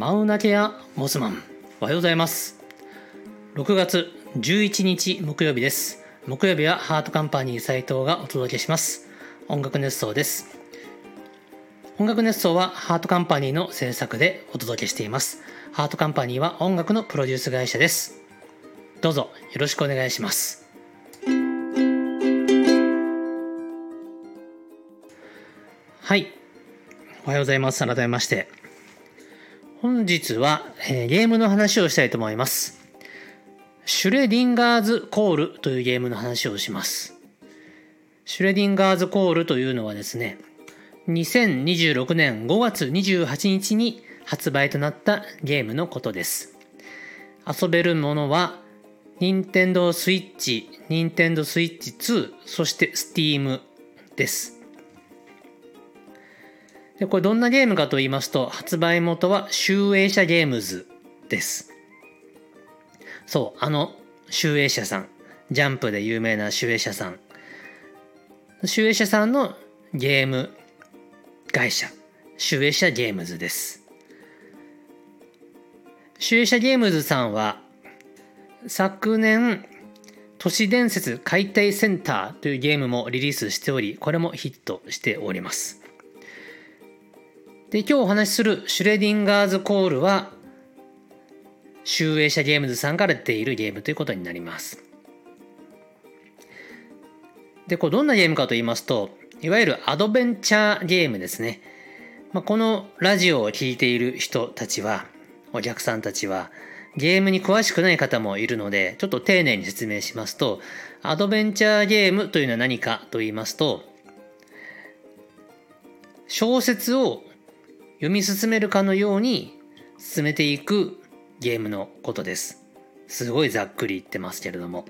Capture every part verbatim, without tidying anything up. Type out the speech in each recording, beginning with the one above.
マウナケやモスマン、おはようございます。ろくがつじゅういちにち木曜日です。木曜日はハートカンパニー斉藤がお届けします。音楽熱奏です。音楽熱奏はハートカンパニーの制作でお届けしています。ハートカンパニーは音楽のプロデュース会社です。どうぞよろしくお願いします。はい、おはようございます。改めまして本日は、えー、ゲームの話をしたいと思います。シュレディンガーズコールというゲームの話をします。シュレディンガーズコールというのはですね、にせんにじゅうろくねんごがつにじゅうはちにちに発売となったゲームのことです。遊べるものは任天堂スイッチ、任天堂スイッチツー、そしてスティームです。でこれどんなゲームかと言いますと、発売元は集英社ゲームズです。そう、あの集英社さん、ジャンプで有名な集英社さん、集英社さんのゲーム会社、集英社ゲームズです。集英社ゲームズさんは昨年都市伝説解体センターというゲームもリリースしており、これもヒットしております。で今日お話しするシュレディンガーズコールは集英社ゲームズさんから出ているゲームということになります。でこれどんなゲームかと言いますと、いわゆるアドベンチャーゲームですね。まあ、このラジオを聴いている人たちは、お客さんたちはゲームに詳しくない方もいるので、ちょっと丁寧に説明しますと、アドベンチャーゲームというのは何かと言いますと、小説を読み進めるかのように進めていくゲームのことです。すごいざっくり言ってますけれども。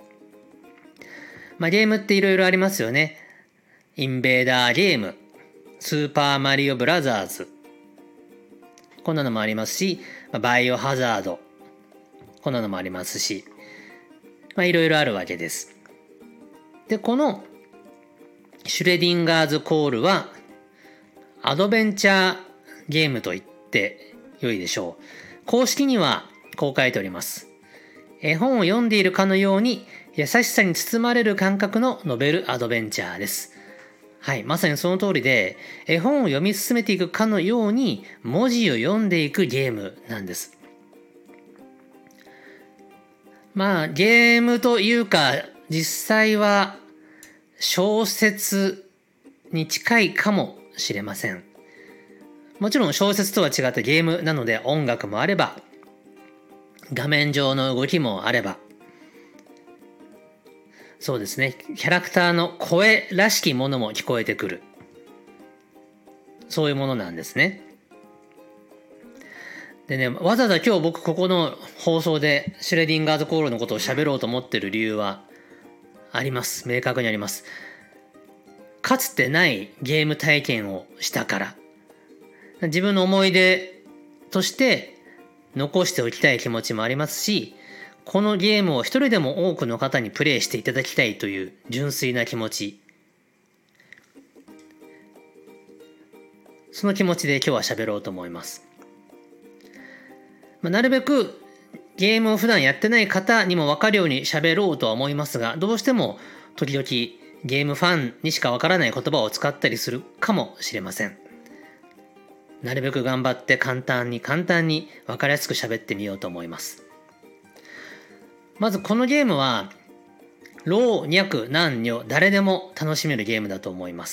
まあゲームっていろいろありますよね。インベーダーゲーム、スーパーマリオブラザーズ、こんなのもありますし、バイオハザード、こんなのもありますし、まあいろいろあるわけです。で、このシュレディンガーズコールはアドベンチャーゲームと言って良いでしょう。公式にはこう書いております。絵本を読んでいるかのように優しさに包まれる感覚のノベルアドベンチャーです。はい、まさにその通りで、絵本を読み進めていくかのように文字を読んでいくゲームなんです。まあゲームというか実際は小説に近いかもしれません。もちろん小説とは違ってゲームなので音楽もあれば画面上の動きもあれば、そうですね、キャラクターの声らしきものも聞こえてくる、そういうものなんですね。でね、わざわざ今日僕ここの放送でシュレディンガーズコールのことを喋ろうと思ってる理由はあります。明確にあります。かつてないゲーム体験をしたから、自分の思い出として残しておきたい気持ちもありますし、このゲームを一人でも多くの方にプレイしていただきたいという純粋な気持ち、その気持ちで今日は喋ろうと思います。まあ、なるべくゲームを普段やってない方にも分かるように喋ろうとは思いますが、どうしても時々ゲームファンにしか分からない言葉を使ったりするかもしれません。なるべく頑張って簡単に簡単に分かりやすく喋ってみようと思います。まずこのゲームは老若男女誰でも楽しめるゲームだと思います。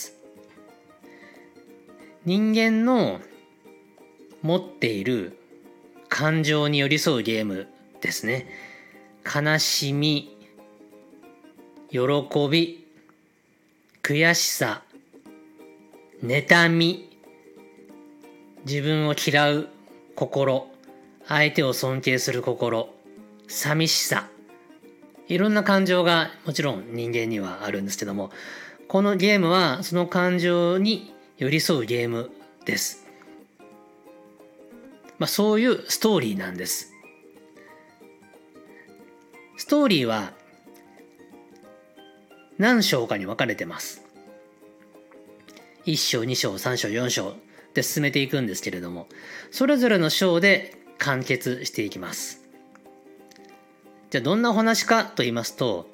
人間の持っている感情に寄り添うゲームですね。悲しみ、喜び、悔しさ、妬み、自分を嫌う心、相手を尊敬する心、寂しさ、いろんな感情がもちろん人間にはあるんですけども、このゲームはその感情に寄り添うゲームです。まあ、そういうストーリーなんです。ストーリーは何章かに分かれてます。いっ章、に章、さん章、よん章って進めていくんですけれども、それぞれの章で完結していきます。じゃあどんなお話かと言いますと、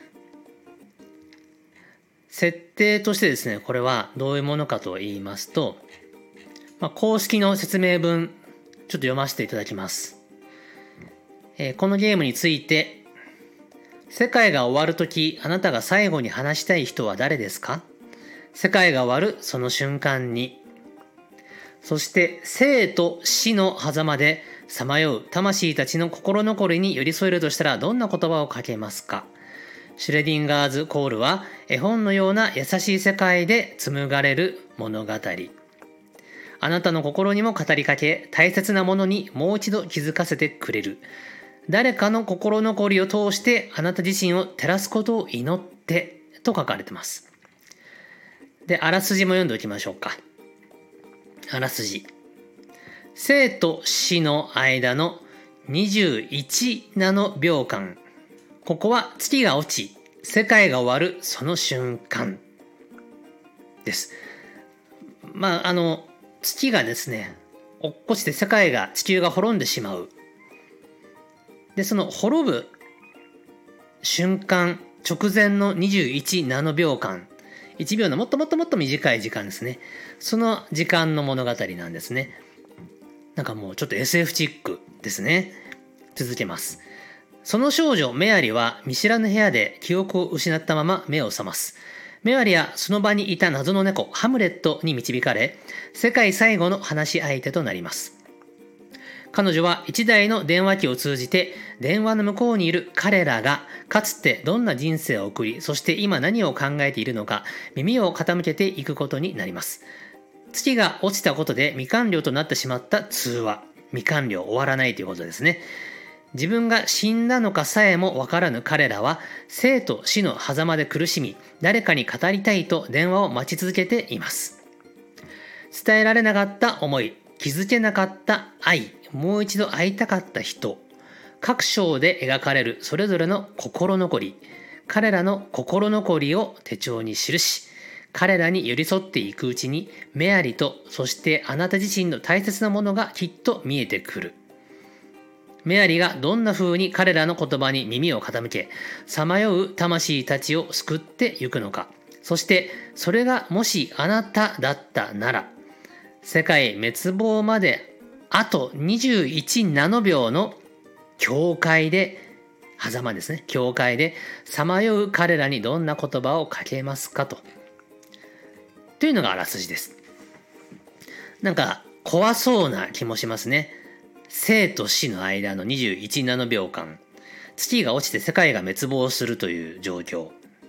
設定としてですね、これはどういうものかと言いますと、まあ、公式の説明文ちょっと読ませていただきます。えー、このゲームについて、世界が終わるとき、あなたが最後に話したい人は誰ですか？世界が終わるその瞬間に。そして生と死の狭間でさまよう魂たちの心残りに寄り添えるとしたらどんな言葉をかけますか？シュレディンガーズ・コールは絵本のような優しい世界で紡がれる物語。あなたの心にも語りかけ、大切なものにもう一度気づかせてくれる。誰かの心残りを通してあなた自身を照らすことを祈ってと書かれてます。で、あらすじも読んでおきましょうか。あらすじ。生と死の間のにじゅういちナノびょうかん。ここは月が落ち、世界が終わるその瞬間です。まあ、あの、月がですね、落っこちて世界が、地球が滅んでしまう。で、その滅ぶ瞬間、直前のにじゅういちナノびょうかん。いちびょうのもっともっともっと短い時間ですね。その時間の物語なんですね。なんかもうちょっと エスエフ チックですね。続けます。その少女メアリは見知らぬ部屋で記憶を失ったまま目を覚ます。メアリはその場にいた謎の猫ハムレットに導かれ、世界最後の話し相手となります。彼女は一台の電話機を通じて電話の向こうにいる彼らがかつてどんな人生を送り、そして今何を考えているのか耳を傾けていくことになります。月が落ちたことで未完了となってしまった通話。未完了、終わらないということですね。自分が死んだのかさえもわからぬ彼らは生と死の狭間で苦しみ、誰かに語りたいと電話を待ち続けています。伝えられなかった思い、気づけなかった愛、もう一度会いたかった人、各章で描かれるそれぞれの心残り、彼らの心残りを手帳に記し、彼らに寄り添っていくうちにメアリと、そしてあなた自身の大切なものがきっと見えてくる。メアリがどんな風に彼らの言葉に耳を傾け、さまよう魂たちを救ってゆくのか。そしてそれがもしあなただったなら、世界滅亡まであとにじゅういちナノびょうの境界で、狭間ですね、境界でさまよう彼らにどんな言葉をかけますかと。というのがあらすじです。なんか怖そうな気もしますね。生と死の間のにじゅういちナノびょうかん。月が落ちて世界が滅亡するという状況。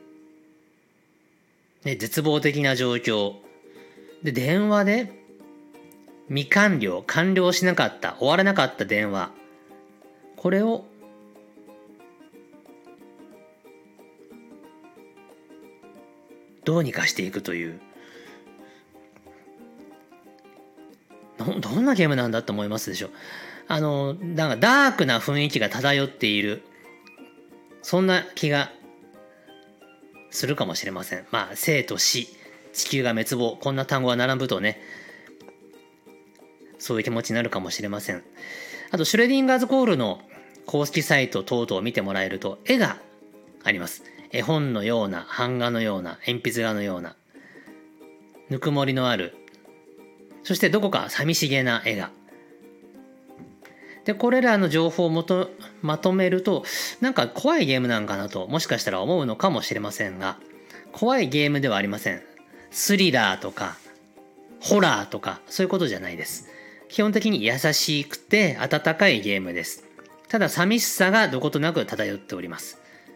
ね、絶望的な状況。で、電話で未完了、完了しなかった、終わらなかった電話。これをどうにかしていくという。ど, どんなゲームなんだと思いますでしょう。あの、なんかダークな雰囲気が漂っている。そんな気がするかもしれません。まあ、生と死、地球が滅亡、こんな単語が並ぶとね、そういう気持ちになるかもしれません。あと、シュレディンガーズコールの公式サイト等々を見てもらえると、絵があります。絵本のような、版画のような、鉛筆画のような、ぬくもりのある、そしてどこか寂しげな絵が。で、これらの情報をもとまとめると、なんか怖いゲームなんかなと、もしかしたら思うのかもしれませんが、怖いゲームではありません。スリラーとか、ホラーとか、そういうことじゃないです。基本的に優しくて温かいゲームです。ただ寂しさがどことなく漂っております。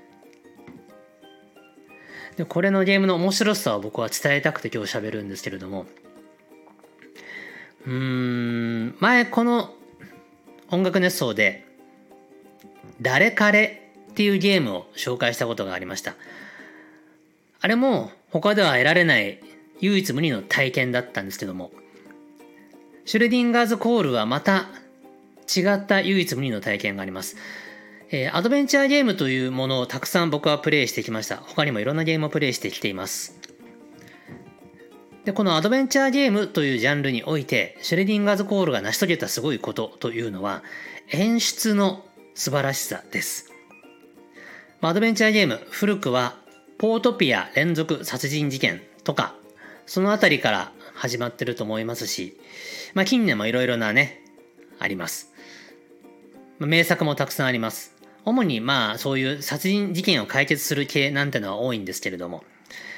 で、これのゲームの面白さを僕は伝えたくて今日喋るんですけれども、うーん、前この音楽熱奏で誰彼っていうゲームを紹介したことがありました。あれも他では得られない唯一無二の体験だったんですけども、シュレディンガーズコールはまた違った唯一無二の体験があります。えー、アドベンチャーゲームというものをたくさん僕はプレイしてきました。他にもいろんなゲームをプレイしてきています。 で、このアドベンチャーゲームというジャンルにおいて、シュレディンガーズ・コールが成し遂げたすごいことというのは、演出の素晴らしさです。アドベンチャーゲーム、古くはポートピア連続殺人事件とか、そのあたりから始まってると思いますし、まあ近年もいろいろなね、あります。名作もたくさんあります。主にまあそういう殺人事件を解決する系なんてのは多いんですけれども、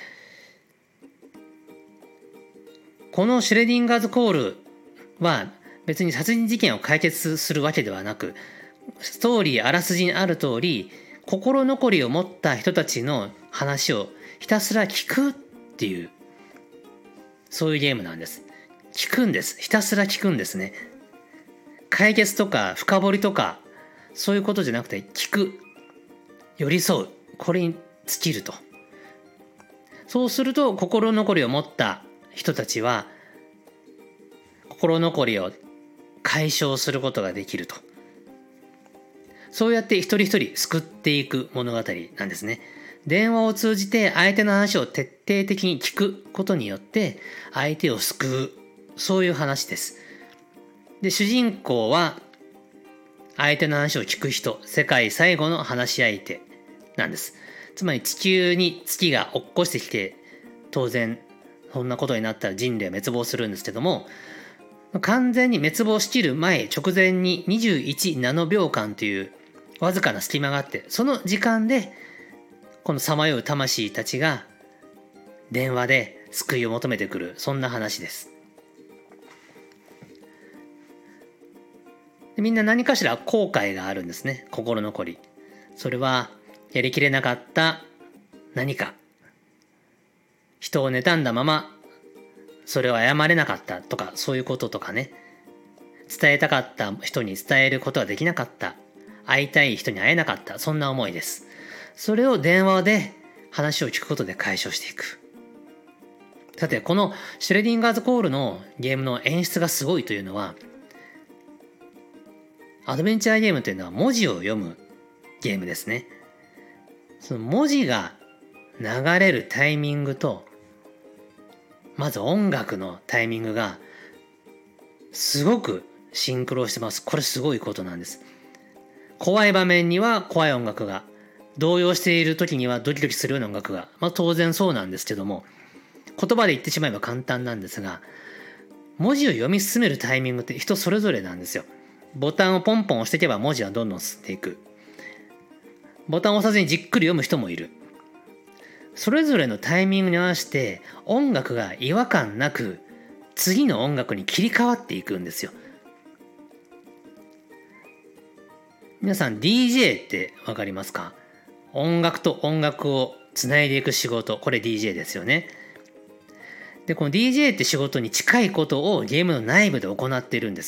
このシュレディンガーズ・コールは別に殺人事件を解決するわけではなく、ストーリーあらすじにある通り、心残りを持った人たちの話をひたすら聞くっていう、そういうゲームなんです。聞くんです。ひたすら聞くんですね。解決とか深掘りとか、そういうことじゃなくて、聞く。寄り添う。これに尽きると。そうすると、心残りを持った人たちは、心残りを解消することができると。そうやって一人一人救っていく物語なんですね。電話を通じて相手の話を徹底的に聞くことによって相手を救う、そういう話です。で、主人公は相手の話を聞く人、世界最後の話し相手なんです。つまり地球に月が落っこしてきて、当然そんなことになったら人類は滅亡するんですけども、完全に滅亡しきる前直前ににじゅういちナノびょうかんというわずかな隙間があって、その時間でこのさまよう魂たちが電話で救いを求めてくる、そんな話です。で、みんな何かしら後悔があるんですね。心残り。それはやりきれなかった何か、人を妬んだままそれを謝れなかったとか、そういうこととかね、伝えたかった人に伝えることはできなかった、会いたい人に会えなかった、そんな思いです。それを電話で話を聞くことで解消していく。さて、このシュレディンガーズ・コールのゲームの演出がすごいというのは、アドベンチャーゲームというのは文字を読むゲームですね。その文字が流れるタイミングと、まず音楽のタイミングがすごくシンクロしてます。これすごいことなんです。怖い場面には怖い音楽が、動揺している時にはドキドキするような音楽が、まあ当然そうなんですけども、言葉で言ってしまえば簡単なんですが、文字を読み進めるタイミングって人それぞれなんですよ。ボタンをポンポン押していけば文字はどんどん進んでいく。ボタンを押さずにじっくり読む人もいる。それぞれのタイミングに合わせて音楽が違和感なく次の音楽に切り替わっていくんですよ。皆さん ディージェー ってわかりますか？音楽と音楽をつないでいく仕事、これ ディージェー ですよね。で、この ディージェー って仕事に近いことをゲームの内部で行っているんです。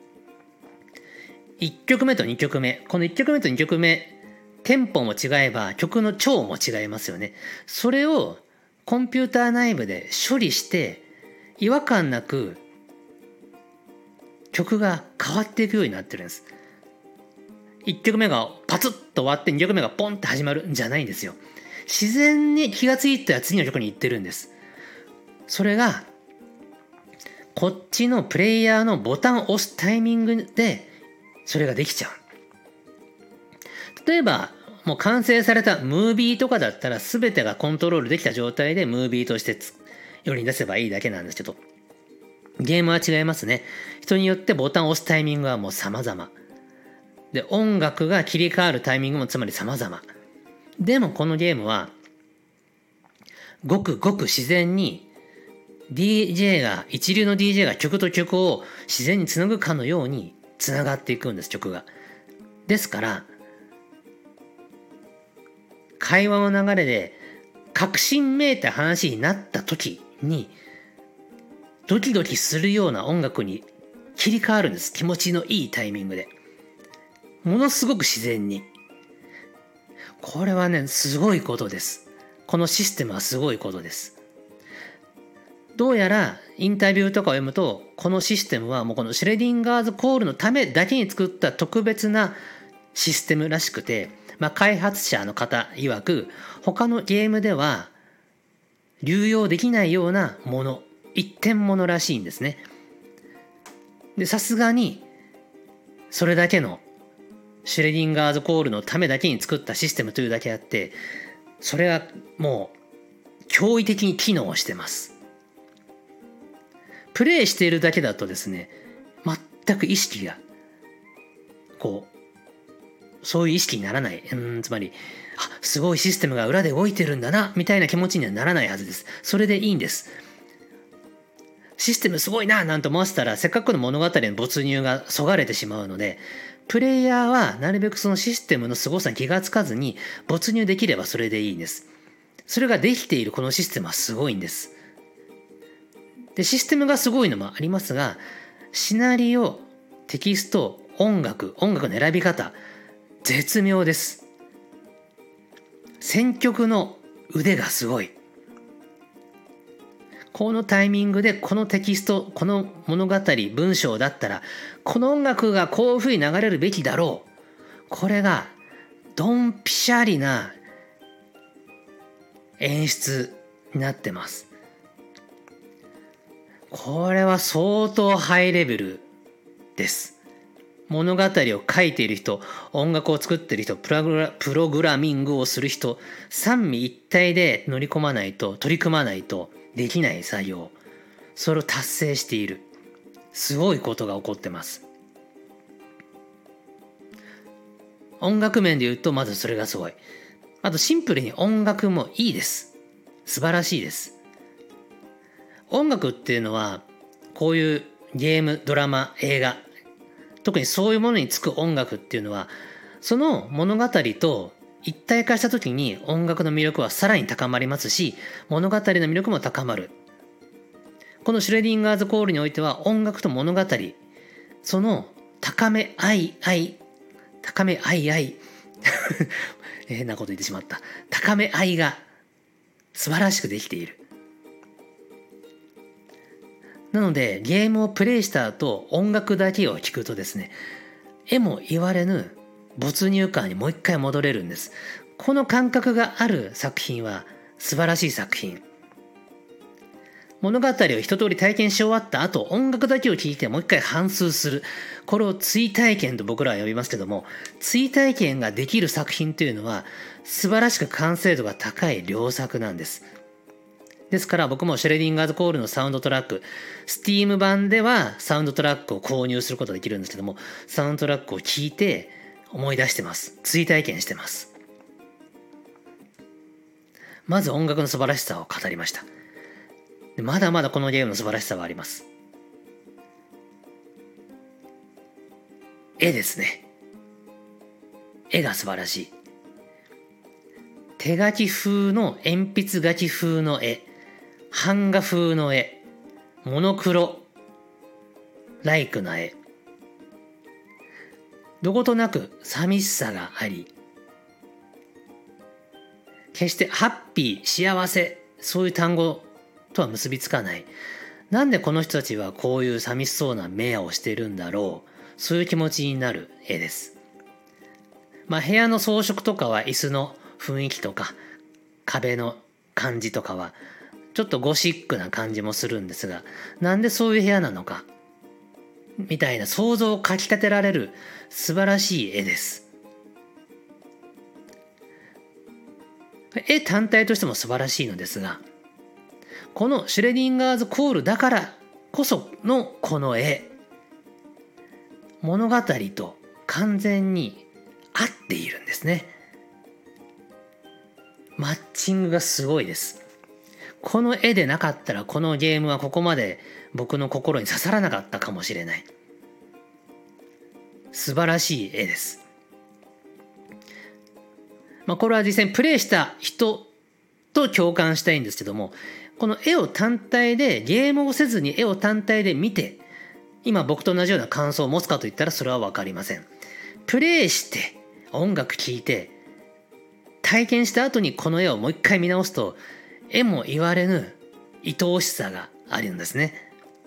いっきょくめとにきょくめ、このいっきょくめとにきょくめ、テンポも違えば曲の調も違いますよね。それをコンピューター内部で処理して違和感なく曲が変わっていくようになってるんです。いっきょくめがパツッと終わってにきょくめがポンって始まるんじゃないんですよ。自然に気がついたら次の曲に行ってるんです。それがこっちのプレイヤーのボタンを押すタイミングでそれができちゃう。例えばもう完成されたムービーとかだったら全てがコントロールできた状態でムービーとして世に出せばいいだけなんですけど、ゲームは違いますね。人によってボタンを押すタイミングはもう様々で、音楽が切り替わるタイミングもつまり様々でもこのゲームはごくごく自然に ディージェー が一流の ディージェー が曲と曲を自然につなぐかのようにつながっていくんです、曲が。ですから会話の流れで確信めいた話になった時にドキドキするような音楽に切り替わるんです。気持ちのいいタイミングでものすごく自然に。これはねすごいことです。このシステムはすごいことです。どうやらインタビューとかを読むとこのシステムはもうこのシュレディンガーズコールのためだけに作った特別なシステムらしくて、まあ、開発者の方曰く他のゲームでは流用できないようなもの、一点物らしいんですね。で、さすがにそれだけのシュレディンガーズコールのためだけに作ったシステムというだけあって、それはもう驚異的に機能してます。プレイしているだけだとですね、全く意識がこうそういう意識にならない、うんつまりあすごいシステムが裏で動いてるんだなみたいな気持ちにはならないはずです。それでいいんです。システムすごいななんて思わせたらせっかくの物語の没入がそがれてしまうので、プレイヤーはなるべくそのシステムの凄さに気がつかずに没入できればそれでいいんです。それができているこのシステムはすごいんです。で、システムがすごいのもありますが、シナリオ、テキスト、音楽、音楽の選び方、絶妙です。選曲の腕がすごい。このタイミングでこのテキスト、この物語、文章だったら、この音楽がこういうふうに流れるべきだろう。これが、ドンピシャリな演出になってます。これは相当ハイレベルです。物語を書いている人、音楽を作っている人、プログラ、プログラミングをする人、三位一体で乗り込まないと、取り組まないとできない作業。それを達成している。すごいことが起こってます。音楽面で言うと、まずそれがすごい。あとシンプルに音楽もいいです。素晴らしいです。音楽っていうのはこういうゲーム、ドラマ、映画、特にそういうものにつく音楽っていうのはその物語と一体化した時に音楽の魅力はさらに高まりますし、物語の魅力も高まる。このシュレディンガーズコールにおいては音楽と物語、その高め合い合い高め合い合い変なこと言ってしまった。高め合いが素晴らしくできている。なのでゲームをプレイした後音楽だけを聴くとですね、えも言われぬ没入感にもう一回戻れるんです。この感覚がある作品は素晴らしい作品。物語を一通り体験し終わった後、音楽だけを聴いてもう一回反芻する。これを追体験と僕らは呼びますけども、追体験ができる作品というのは素晴らしく完成度が高い良作なんです。ですから僕もシュレディンガーズコールのサウンドトラック、Steam 版ではサウンドトラックを購入することができるんですけども、サウンドトラックを聴いて思い出してます。追体験してます。まず音楽の素晴らしさを語りました。まだまだこのゲームの素晴らしさはあります。絵ですね。絵が素晴らしい。手書き風の鉛筆書き風の絵、版画風の絵、モノクロライクな絵、どことなく寂しさがあり、決してハッピー、幸せ、そういう単語とは結びつかない。なんでこの人たちはこういう寂しそうな目をしているんだろう、そういう気持ちになる絵です。まあ部屋の装飾とかは椅子の雰囲気とか壁の感じとかはちょっとゴシックな感じもするんですが、なんでそういう部屋なのかみたいな想像をかき立てられる素晴らしい絵です。絵単体としても素晴らしいのですが、このシュレディンガーズコールだからこそのこの絵、物語と完全に合っているんですね。マッチングがすごいです。この絵でなかったらこのゲームはここまで僕の心に刺さらなかったかもしれない。素晴らしい絵です。まあこれは実際にプレイした人と共感したいんですけども、この絵を単体でゲームをせずに絵を単体で見て今僕と同じような感想を持つかといったらそれは分かりません。プレイして音楽聴いて体験した後にこの絵をもう一回見直すと、絵も言われぬ愛おしさがあるんですね。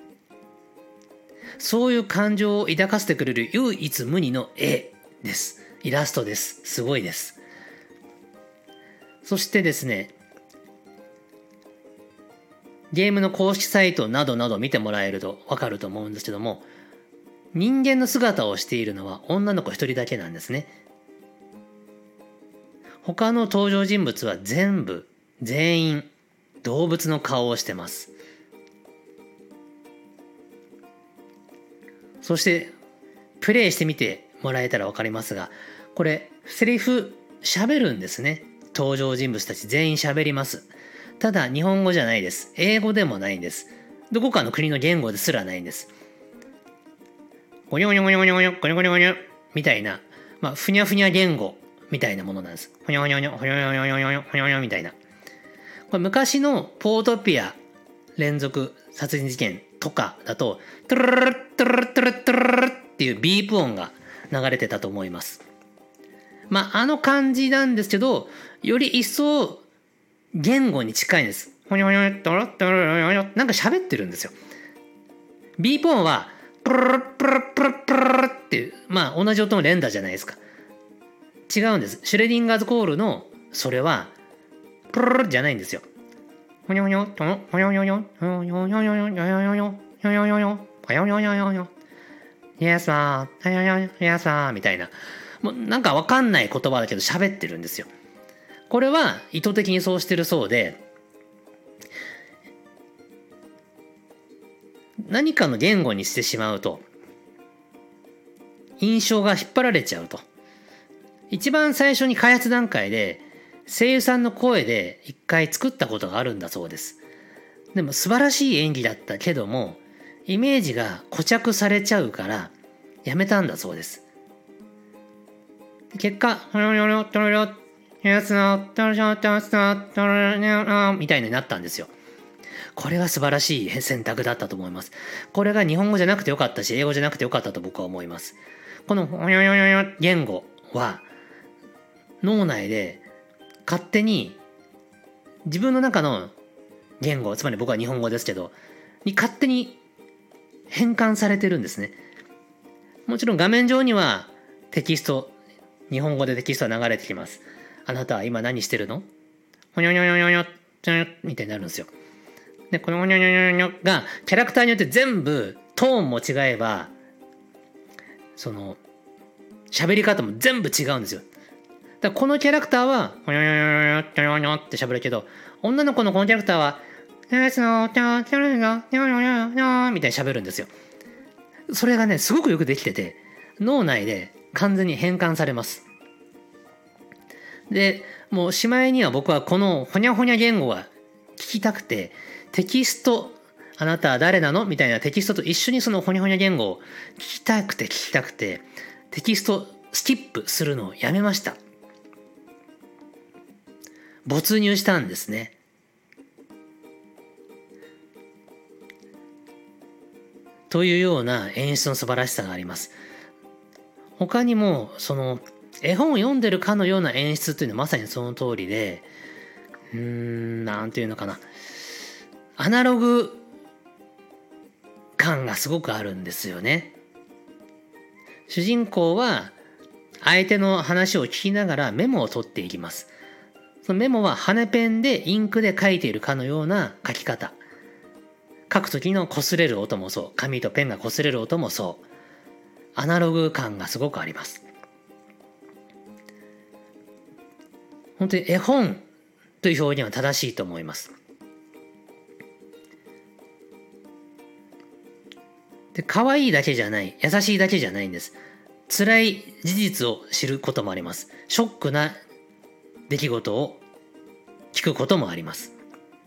そういう感情を抱かせてくれる唯一無二の絵です。イラストです。すごいです。そしてですね、 ゲームの公式サイトなどなど見てもらえるとわかると思うんですけども、人間の姿をしているのは女の子一人だけなんですね。他の登場人物は全部全員動物の顔をしてます。そしてプレイしてみてもらえたら分かりますが、これセリフ喋るんですね。登場人物たち全員喋ります。ただ日本語じゃないです。英語でもないんです。どこかの国の言語ですらないんです。ゴニョゴニョゴニョゴニョゴニョゴニョゴニョゴニョみたいな、まあふにゃふにゃ言語みたいなものなんです。ほにょほにょほにょほにょほにょほにょほにょほにょほにょみたいな。これ昔のポートピア連続殺人事件とかだと、トゥルルルトゥルルトゥルトゥルルっていうビープ音が流れてたと思います。まああの感じなんですけど、より一層言語に近いんです。ほにょほにょトロトロロロなんか喋ってるんですよ。ビープ音はプルルプルプルプルっていう、まあ同じ音の連打じゃないですか。違うんです。シュレディンガーズコールのそれはプルルじゃないんですよ。ほにょほにょとほにょほにょほにょほにょほにょほにょほにょほにょほにょほにょほにょほにょほにょほにょほにょほにょイエスさーイエスさーみたいな、もうなんかわかんない言葉だけど喋ってるんですよ。これは意図的にそうしてるそうで、何かの言語にしてしまうと印象が引っ張られちゃうと。一番最初に開発段階で声優さんの声で一回作ったことがあるんだそうです。でも素晴らしい演技だったけどもイメージが固着されちゃうからやめたんだそうです。結果みたいになったんですよ。これが素晴らしい選択だったと思います。これが日本語じゃなくてよかったし英語じゃなくてよかったと僕は思います。この言語は脳内で勝手に自分の中の言語、つまり僕は日本語ですけどに勝手に変換されてるんですね。もちろん画面上にはテキスト、日本語でテキストが流れてきます。あなたは今何してるの？ほにょにょにょにょにょみたいになるんですよ。でこのほにょにょにょにょがキャラクターによって全部トーンも違えばその喋り方も全部違うんですよ。だからこのキャラクターはほにょにょにょにょにょにょって喋るけど、女の子のこのキャラクターはみたいに喋るんですよ。それがねすごくよくできてて脳内で完全に変換されます。でもうしまいには僕はこのほにゃほにゃ言語が聞きたくてテキストあなたは誰なのみたいなテキストと一緒にそのほにゃほにゃ言語を聞きたくて聞きたくてテキストスキップするのをやめました。没入したんですね。というような演出の素晴らしさがあります。他にもその絵本を読んでるかのような演出というのはまさにその通りで、うーんなんていうのかな、アナログ感がすごくあるんですよね。主人公は相手の話を聞きながらメモを取っていきます。そのメモは羽ペンでインクで書いているかのような書き方。書く時の擦れる音もそう、紙とペンが擦れる音もそう、アナログ感がすごくあります。本当に絵本という表現は正しいと思います。で、可愛いだけじゃない、優しいだけじゃないんです。辛い事実を知ることもあります。ショックな出来事を聞くこともあります。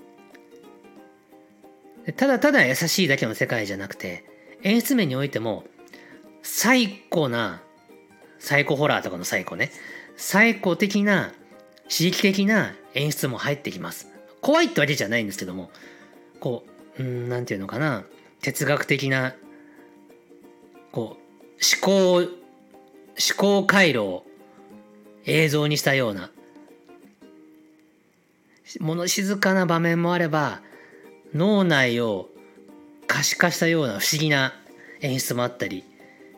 ただただ優しいだけの世界じゃなくて、演出面においても最高な、サイコホラーとかのサイコね、最高的な刺激的な演出も入ってきます。怖いってわけじゃないんですけども、こう、うーん、なんていうのかな、哲学的なこう思考思考回路を映像にしたような物静かな場面もあれば、脳内を可視化したような不思議な演出もあったり、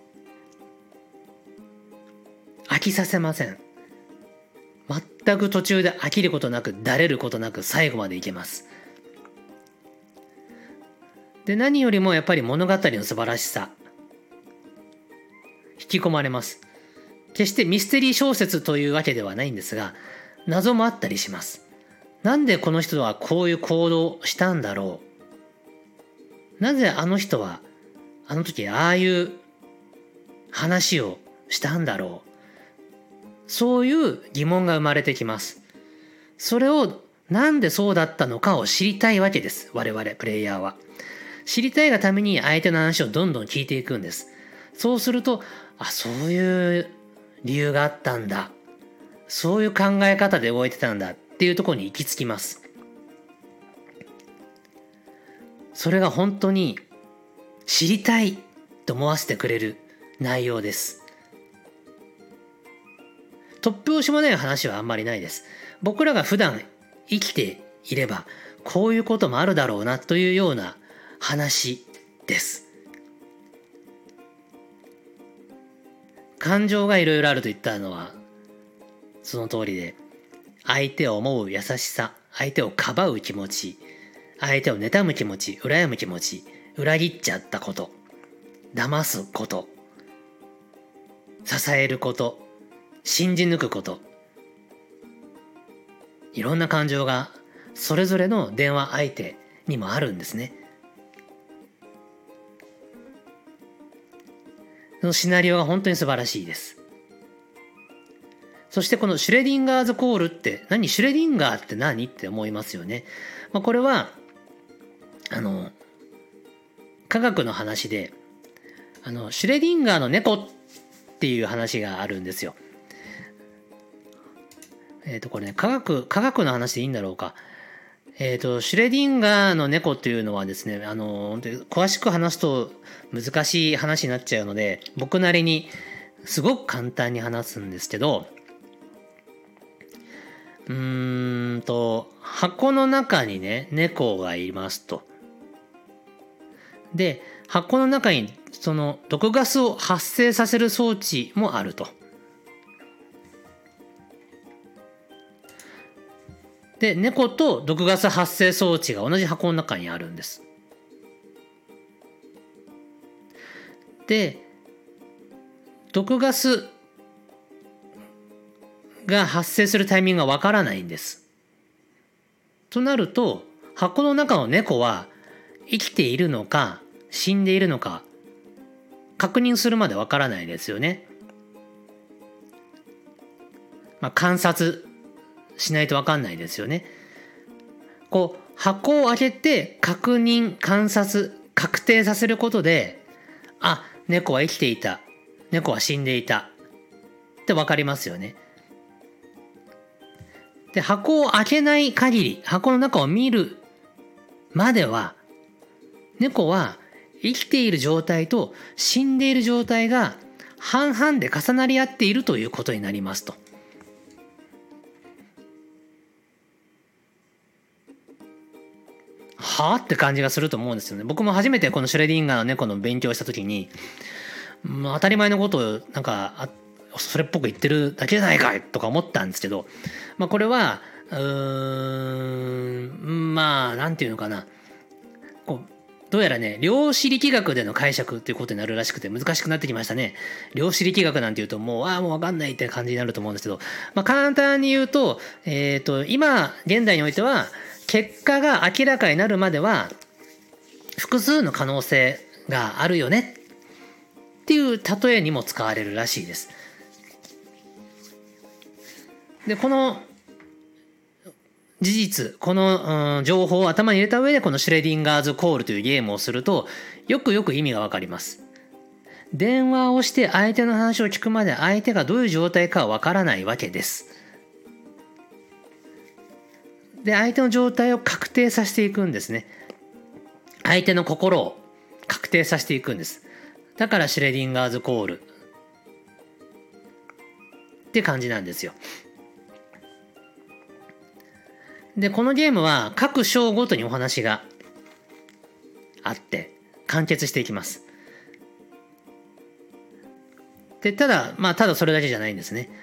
飽きさせません。全く途中で飽きることなく、だれることなく最後までいけます。 で、何よりもやっぱり物語の素晴らしさ、引き込まれます。決してミステリー小説というわけではないんですが、謎もあったりします。なんでこの人はこういう行動をしたんだろう。なぜあの人はあの時ああいう話をしたんだろう。そういう疑問が生まれてきます。それをなんでそうだったのかを知りたいわけです。我々プレイヤーは。知りたいがために相手の話をどんどん聞いていくんです。そうすると、あ、そういう理由があったんだ。そういう考え方で動いてたんだっていうところに行き着きます。それが本当に知りたいと思わせてくれる内容です。突拍子もない話はあんまりないです。僕らが普段生きていればこういうこともあるだろうなというような話です。感情がいろいろあると言ったのはその通りで、相手を思う優しさ、相手をかばう気持ち、相手を妬む気持ち、羨む気持ち、裏切っちゃったこと、騙すこと、支えること、信じ抜くこと、いろんな感情がそれぞれの電話相手にもあるんですね。そのシナリオが本当に素晴らしいです。そしてこのシュレディンガーズコールって何？シュレディンガーって何って思いますよね。まあ、これはあの科学の話で、あのシュレディンガーの猫っていう話があるんですよ。えっ、ー、とこれね科学科学の話でいいんだろうか。えっ、ー、とシュレディンガーの猫っていうのはですね、あの本当に詳しく話すと難しい話になっちゃうので、僕なりにすごく簡単に話すんですけど、うーんと箱の中にね猫がいますと。で箱の中にその毒ガスを発生させる装置もあると。で猫と毒ガス発生装置が同じ箱の中にあるんです。で毒ガスが発生するタイミングがわからないんです。となると箱の中の猫は生きているのか死んでいるのか確認するまでわからないですよね。まあ、観察しないとわかんないですよね。こう箱を開けて確認観察確定させることで、あ、猫は生きていた、猫は死んでいたってわかりますよね。で箱を開けない限り、箱の中を見るまでは猫は生きている状態と死んでいる状態が半々で重なり合っているということになりますと。はあって感じがすると思うんですよね。僕も初めてこのシュレディンガーの猫の勉強をした時に、まあ、当たり前のことをなんかそれっぽく言ってるだけじゃないかいとか思ったんですけど、まあ、これはうーんまあなんていうのかな、こうどうやらね量子力学での解釈っていうことになるらしくて難しくなってきましたね。量子力学なんていうともうああもう分かんないって感じになると思うんですけど、まあ、簡単に言うと、えーと今現代においては結果が明らかになるまでは複数の可能性があるよねっていう例えにも使われるらしいです。でこの事実、この、うん、情報を頭に入れた上でこのシュレディンガーズコールというゲームをするとよくよく意味がわかります。電話をして相手の話を聞くまで相手がどういう状態かはわからないわけです。で相手の状態を確定させていくんですね。相手の心を確定させていくんです。だからシュレディンガーズコールって感じなんですよ。でこのゲームは各章ごとにお話があって完結していきます。でただまあただそれだけじゃないんですね。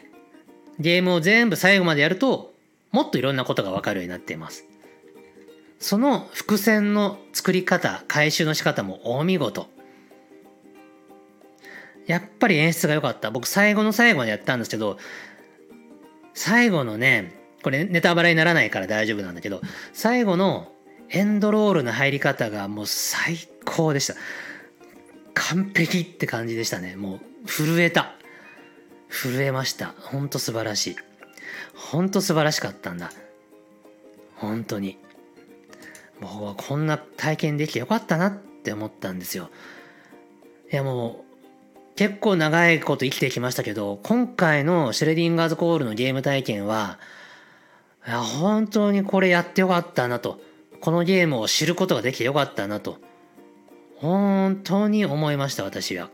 ゲームを全部最後までやるともっといろんなことが分かるようになっています。 その伏線の作り方、回収の仕方もお見事。やっぱり演出が良かった。僕最後の最後までやったんですけど、最後のね、これネタバレにならないから大丈夫なんだけど、最後のエンドロールの入り方がもう最高でした。完璧って感じでしたね。もう震えた。震えました。ほんと素晴らしい。ほんと素晴らしかったんだ。本当に。もうこんな体験できてよかったなって思ったんですよ。いやもう結構長いこと生きてきましたけど、今回のシュレディンガーズコールのゲーム体験は、いや本当にこれやってよかったなと、このゲームを知ることができてよかったなと、本当に思いました、私は。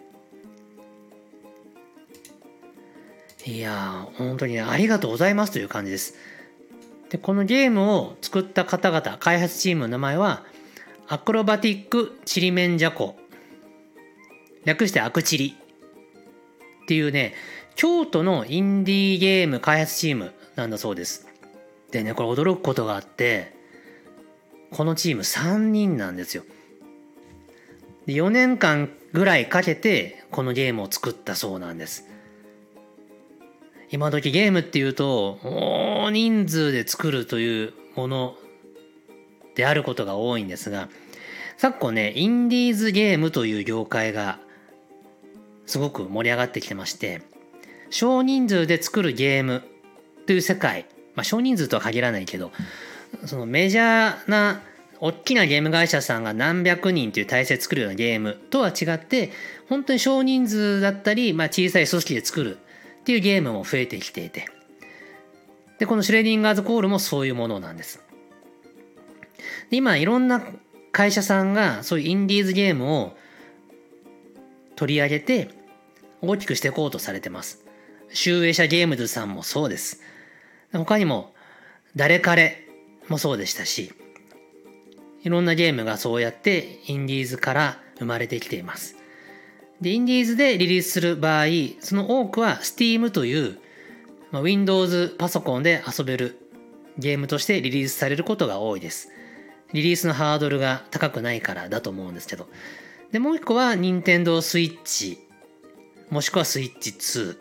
いやー、本当にありがとうございますという感じです。で、このゲームを作った方々、開発チームの名前は、アクロバティックチリメンジャコ。略してアクチリ。っていうね、京都のインディーゲーム開発チームなんだそうです。でね、これ驚くことがあって、このチームさんにんなんですよ。で、よねんかんぐらいかけて、このゲームを作ったそうなんです。今時ゲームっていうと大人数で作るというものであることが多いんですが、昨今ねインディーズゲームという業界がすごく盛り上がってきてまして、少人数で作るゲームという世界、まあ少人数とは限らないけど、そのメジャーな大きなゲーム会社さんが何百人という体制作るようなゲームとは違って、本当に少人数だったり、まあ、小さい組織で作るっていうゲームも増えてきていて、でこのシュレディンガーズコールもそういうものなんです。で今いろんな会社さんがそういうインディーズゲームを取り上げて大きくしていこうとされてます。集英社ゲームズさんもそうです。他にも誰彼もそうでしたし、いろんなゲームがそうやってインディーズから生まれてきています。で、インディーズでリリースする場合、その多くは Steam という、まあ、Windows パソコンで遊べるゲームとしてリリースされることが多いです。リリースのハードルが高くないからだと思うんですけど。で、もう一個は Nintendo Switch、もしくは スイッチツ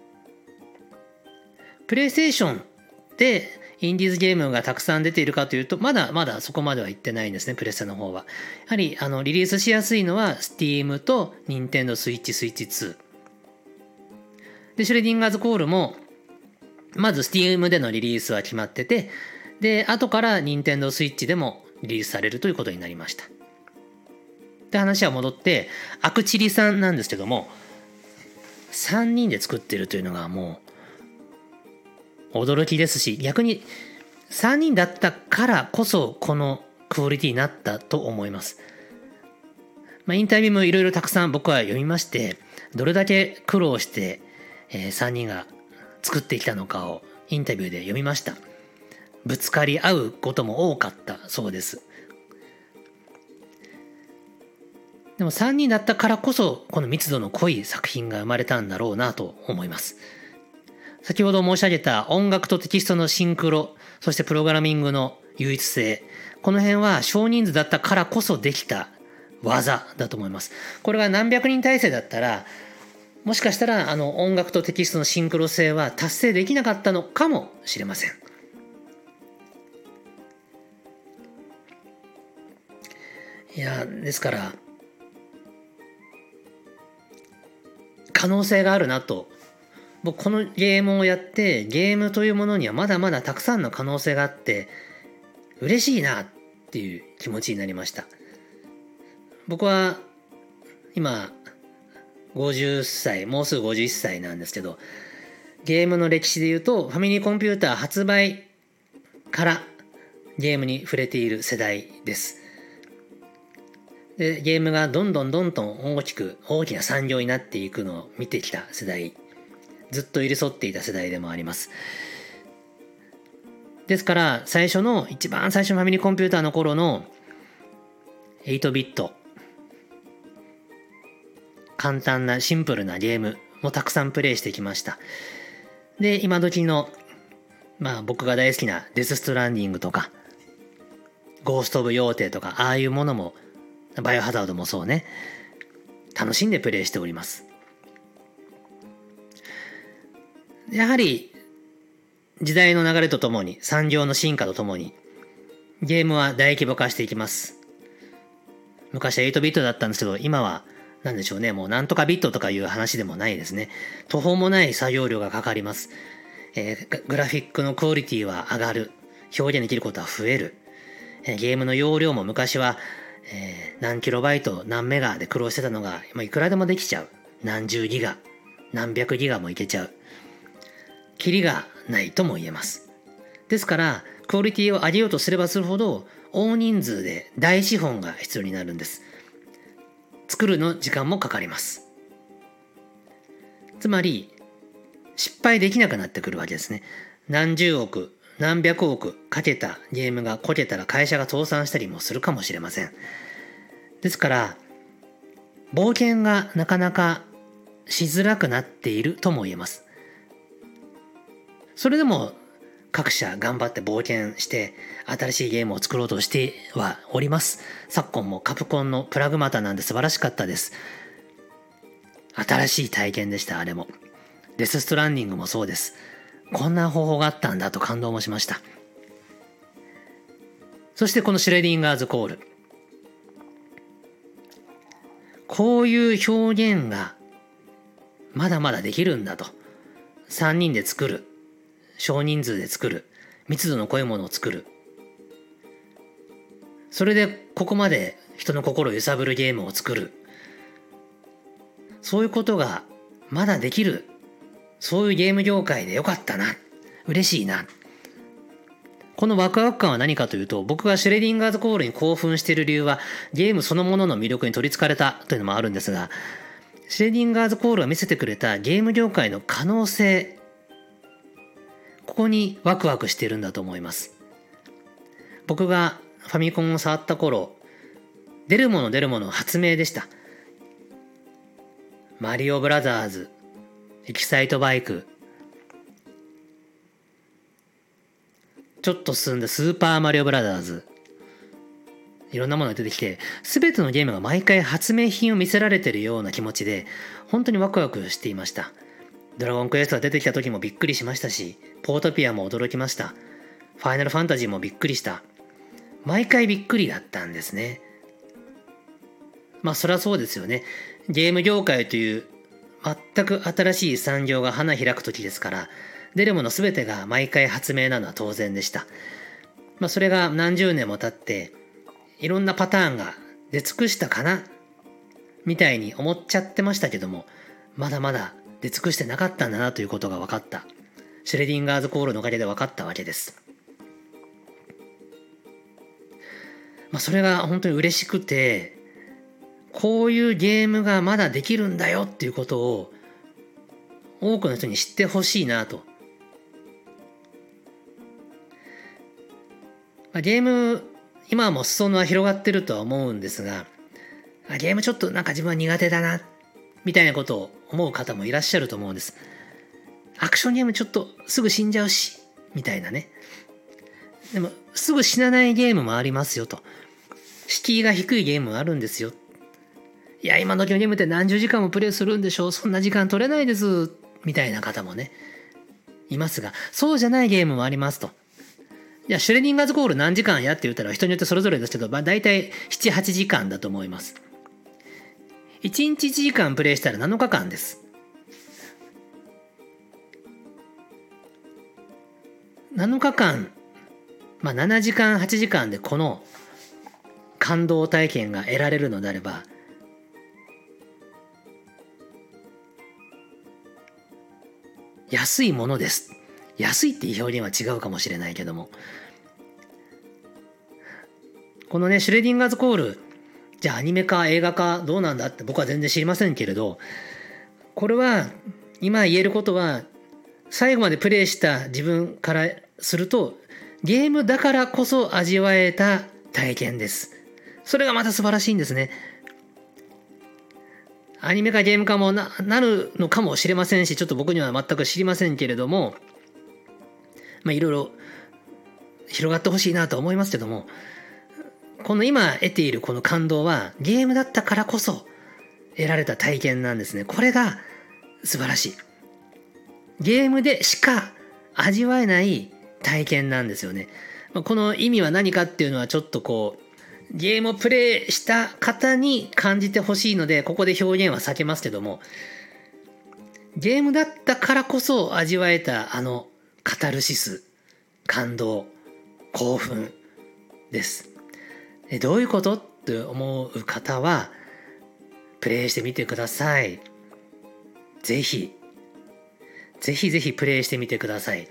ー。PlayStation でインディーズゲームがたくさん出ているかというと、まだまだそこまでは行ってないんですね、プレステの方は。やはりあのリリースしやすいのは Steam と Nintendo Switch、Switch ツー。で、シュレディンガーズコールも、まず Steam でのリリースは決まってて、で、後から Nintendo Switch でもリリースされるということになりました。で、話は戻って、アクチリさんなんですけども、さんにんで作ってるというのがもう、驚きですし、逆にさんにんだったからこそこのクオリティになったと思います。まあ、インタビューもいろいろたくさん僕は読みまして、どれだけ苦労して、えー、さんにんが作ってきたのかをインタビューで読みました。ぶつかり合うことも多かったそうです。でもさんにんだったからこそこの密度の濃い作品が生まれたんだろうなと思います。先ほど申し上げた音楽とテキストのシンクロ、そしてプログラミングの唯一性、この辺は少人数だったからこそできた技だと思います。これが何百人体制だったら、もしかしたらあの音楽とテキストのシンクロ性は達成できなかったのかもしれません。いや、ですから可能性があるなと。僕このゲームをやってゲームというものにはまだまだたくさんの可能性があって嬉しいなっていう気持ちになりました。僕は今ごじゅっさい、もうすぐごじゅっさいなんですけど、ゲームの歴史でいうとファミリーコンピューター発売からゲームに触れている世代です。で、ゲームがどんどんどんどん大きく大きな産業になっていくのを見てきた世代、ずっと寄り添っていた世代でもあります。ですから最初の一番最初のファミリーコンピューターの頃のはちビット、簡単なシンプルなゲームもたくさんプレイしてきました。で、今時のまあ僕が大好きなデスストランディングとかゴースト・オブ・ヨーテとかああいうものもバイオハザードもそうね、楽しんでプレイしております。やはり時代の流れとともに、産業の進化とともにゲームは大規模化していきます。昔はエイトビットだったんですけど、今は何でしょうね、もうなんとかビットとかいう話でもないですね。途方もない作業量がかかります。えー、グラフィックのクオリティは上がる。表現できることは増える。えー、ゲームの容量も昔は、えー、何キロバイト何メガで苦労してたのが今いくらでもできちゃう。何十ギガ何百ギガもいけちゃう。キリがないとも言えます。ですからクオリティを上げようとすればするほど大人数で大資本が必要になるんです。作るの時間もかかります。つまり失敗できなくなってくるわけですね。何十億何百億かけたゲームがこけたら会社が倒産したりもするかもしれません。ですから冒険がなかなかしづらくなっているとも言えます。それでも各社頑張って冒険して新しいゲームを作ろうとしてはおります。昨今もカプコンのプラグマタなんて素晴らしかったです。新しい体験でした。あれもデスストランディングもそうです。こんな方法があったんだと感動もしました。そしてこのシュレディンガーズコール、こういう表現がまだまだできるんだと。さんにんで作る、少人数で作る、密度の濃いものを作る、それでここまで人の心を揺さぶるゲームを作る、そういうことがまだできる、そういうゲーム業界でよかったな、嬉しいな。このワクワク感は何かというと、僕がシュレディンガーズコールに興奮している理由はゲームそのものの魅力に取りつかれたというのもあるんですが、シュレディンガーズコールが見せてくれたゲーム業界の可能性、ここにワクワクしているんだと思います。僕がファミコンを触った頃、出るもの出るもの発明でした。マリオブラザーズ、エキサイトバイク、ちょっと進んだスーパーマリオブラザーズ、いろんなものが出てきて、全てのゲームが毎回発明品を見せられているような気持ちで本当にワクワクしていました。ドラゴンクエストが出てきた時もびっくりしましたし、ポートピアも驚きました。ファイナルファンタジーもびっくりした。毎回びっくりだったんですね。まあそりゃそうですよね。ゲーム業界という全く新しい産業が花開く時ですから、出るもの全てが毎回発明なのは当然でした。まあそれが何十年も経っていろんなパターンが出尽くしたかなみたいに思っちゃってましたけども、まだまだ出尽くしてなかったんだなということが分かった。シュレディンガーズコールのおかげで分かったわけです。まあそれが本当に嬉しくて、こういうゲームがまだできるんだよっていうことを多くの人に知ってほしいなと。まあ、ゲーム今はもう裾野は広がってるとは思うんですが、ゲームちょっとなんか自分は苦手だなみたいなことを思う方もいらっしゃると思うんです。アクションゲームちょっとすぐ死んじゃうしみたいなね。でもすぐ死なないゲームもありますよと。敷居が低いゲームもあるんですよ。いや今のゲームって何十時間もプレイするんでしょう、そんな時間取れないですみたいな方もねいますが、そうじゃないゲームもありますと。いやシュレディンガーズコール何時間やって言ったら人によってそれぞれですけど、まあ、大体なな、はちじかんだと思います。いちにちいちじかんプレイしたらなのかかんです。なのかかん、まあ、ななじかんはちじかんでこの感動体験が得られるのであれば、安いものです。安いっていう表現は違うかもしれないけども、このねシュレディンガーズコール、じゃあアニメ化映画化どうなんだって僕は全然知りませんけれど、これは今言えることは、最後までプレイした自分からするとゲームだからこそ味わえた体験です。それがまた素晴らしいんですね。アニメ化ゲーム化も な, なるのかもしれませんし、ちょっと僕には全く知りませんけれども、まあいろいろ広がってほしいなと思いますけども、 この今得ているこの感動はゲームだったからこそ得られた体験なんですね。これが素晴らしい。ゲームでしか味わえない体験なんですよね。この意味は何かっていうのはちょっとこうゲームをプレイした方に感じてほしいので、ここで表現は避けますけども、ゲームだったからこそ味わえたあのカタルシス、感動、興奮です。でどういうことって思う方はプレイしてみてください。ぜひぜひぜひプレイしてみてください。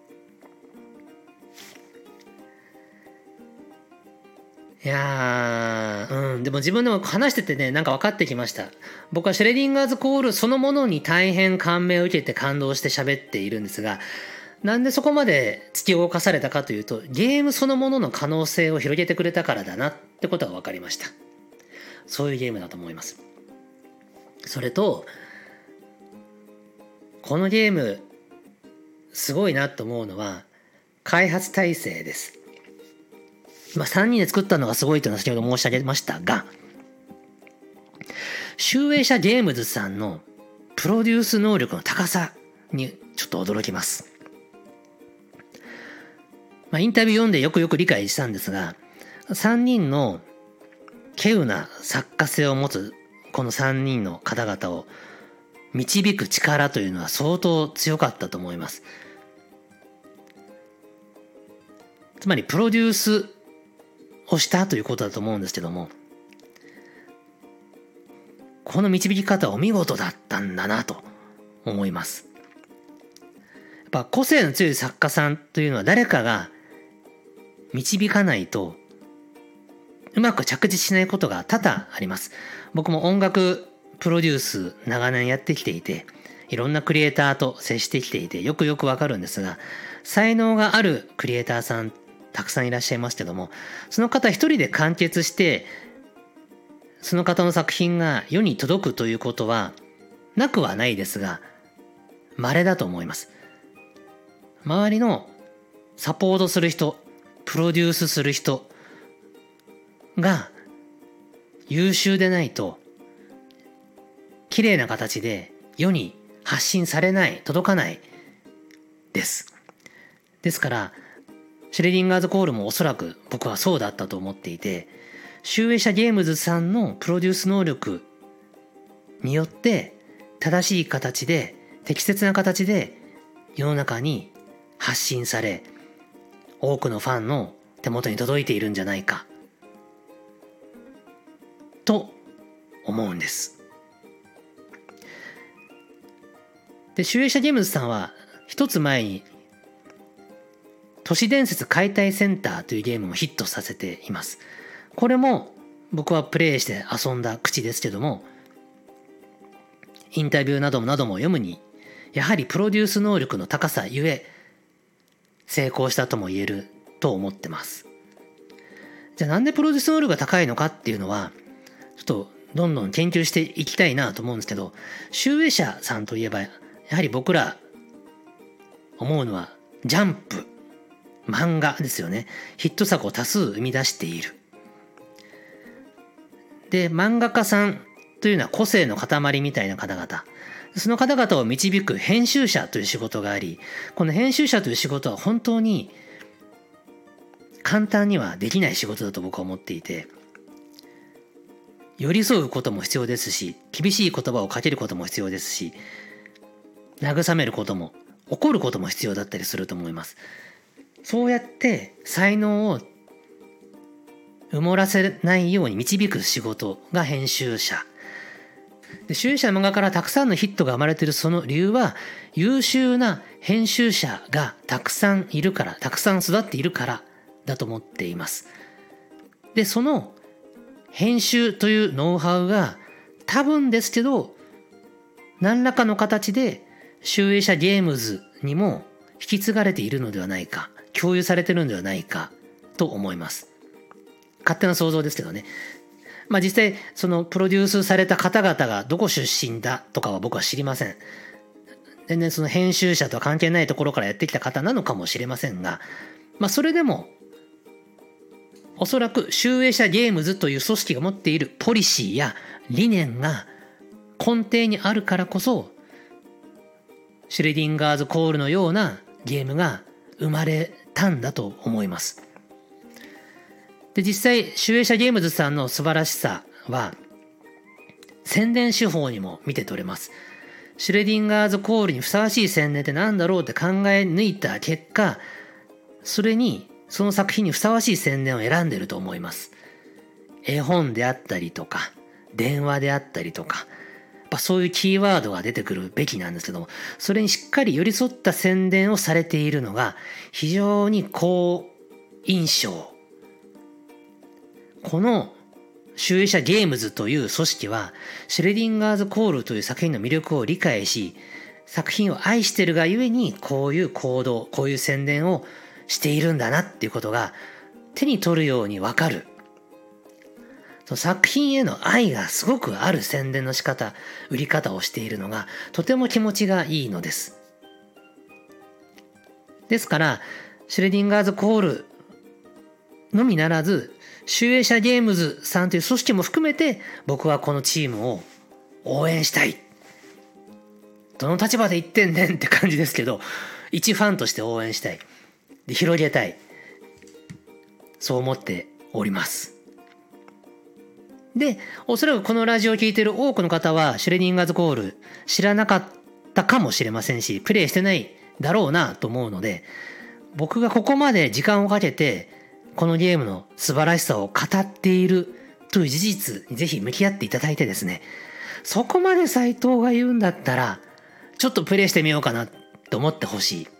いやー、うん、でも自分でも話しててね、なんか分かってきました。僕はシュレディンガーズコールそのものに大変感銘を受けて感動して喋っているんですが、なんでそこまで突き動かされたかというと、ゲームそのものの可能性を広げてくれたからだなってことが分かりました。そういうゲームだと思います。それと、このゲーム、すごいなと思うのは、開発体制です。まあ、さんにんで作ったのがすごいというのは先ほど申し上げましたが、集英社ゲームズさんのプロデュース能力の高さにちょっと驚きます。まあ、インタビュー読んでよくよく理解したんですが、さんにんの稀有な作家性を持つこのさんにんの方々を導く力というのは相当強かったと思います。つまりプロデュースをしたということだと思うんですけども、この導き方はお見事だったんだなと思います。やっぱ個性の強い作家さんというのは誰かが導かないとうまく着地しないことが多々あります。僕も音楽プロデュース長年やってきていて、いろんなクリエイターと接してきていてよくよくわかるんですが、才能があるクリエイターさんたくさんいらっしゃいますけども、その方一人で完結してその方の作品が世に届くということはなくはないですが、稀だと思います。周りのサポートする人、プロデュースする人が優秀でないと綺麗な形で世に発信されない、届かないです。ですからシュレディンガーズコールもおそらく僕はそうだったと思っていて、集英社ゲームズさんのプロデュース能力によって正しい形で適切な形で世の中に発信され、多くのファンの手元に届いているんじゃないかと思うんです。で、集英社ゲームズさんは一つ前に都市伝説解体センターというゲームをヒットさせています。これも僕はプレイして遊んだ口ですけども、インタビューなどもなども読むに、やはりプロデュース能力の高さゆえ成功したとも言えると思ってます。じゃあなんでプロデュース能力が高いのかっていうのはちょっとどんどん研究していきたいなと思うんですけど、集英社さんといえばやはり僕ら思うのはジャンプ、漫画ですよね。ヒット作を多数生み出している。で、漫画家さんというのは個性の塊みたいな方々。その方々を導く編集者という仕事があり、この編集者という仕事は本当に簡単にはできない仕事だと僕は思っていて、寄り添うことも必要ですし、厳しい言葉をかけることも必要ですし、慰めることも怒ることも必要だったりすると思います。そうやって才能を埋もらせないように導く仕事が編集者で、集英社の漫画からたくさんのヒットが生まれているその理由は、優秀な編集者がたくさんいるから、たくさん育っているからだと思っています。で、その編集というノウハウが多分ですけど何らかの形で集英社ゲームズにも引き継がれているのではないか、共有されているのではないかと思います。勝手な想像ですけどね。まあ実際そのプロデュースされた方々がどこ出身だとかは僕は知りません。全然その編集者とは関係ないところからやってきた方なのかもしれませんが、まあそれでもおそらく集英社ゲームズという組織が持っているポリシーや理念が根底にあるからこそ、シュレディンガーズコールのようなゲームが生まれたんだと思います。で、実際集英社ゲームズさんの素晴らしさは宣伝手法にも見て取れます。シュレディンガーズコールにふさわしい宣伝って何だろうって考え抜いた結果、それにその作品にふさわしい宣伝を選んでると思います。絵本であったりとか電話であったりとか、やっぱそういうキーワードが出てくるべきなんですけども、それにしっかり寄り添った宣伝をされているのが非常に好印象。この集英社ゲームズという組織はシュレディンガーズコールという作品の魅力を理解し、作品を愛しているがゆえにこういう行動、こういう宣伝をしているんだなっていうことが手に取るようにわかる。その作品への愛がすごくある宣伝の仕方、売り方をしているのがとても気持ちがいいのです。ですからシュレディンガーズコールのみならず集英社ゲームズさんという組織も含めて僕はこのチームを応援したい。どの立場で言ってんねんって感じですけど、一ファンとして応援したい。で、広げたい。そう思っております。で、おそらくこのラジオを聞いている多くの方はシュレディンガーズコール知らなかったかもしれませんし、プレイしてないだろうなと思うので、僕がここまで時間をかけてこのゲームの素晴らしさを語っているという事実にぜひ向き合っていただいてですね、そこまで斉藤が言うんだったらちょっとプレイしてみようかなと思ってほしい。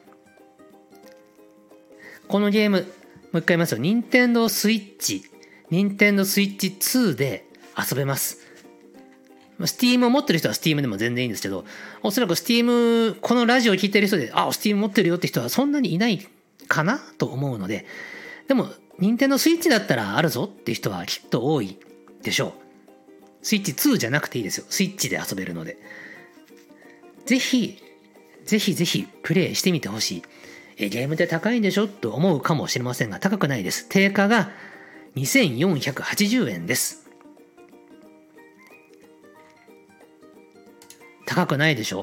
このゲームもう一回言いますよ。ニンテンドースイッチニンテンドースイッチツーで遊べます。Steam を持ってる人は Steam でも全然いいんですけど、おそらく Steam このラジオを聞いてる人であ Steam 持ってるよって人はそんなにいないかなと思うので、でもニンテンドースイッチだったらあるぞっていう人はきっと多いでしょう。スイッチツーじゃなくていいですよ。スイッチで遊べるので、ぜひぜひぜひプレイしてみてほしい。えゲームって高いんでしょと思うかもしれませんが、高くないです。定価がにせんよんひゃくはちじゅうえんです。高くないでしょ。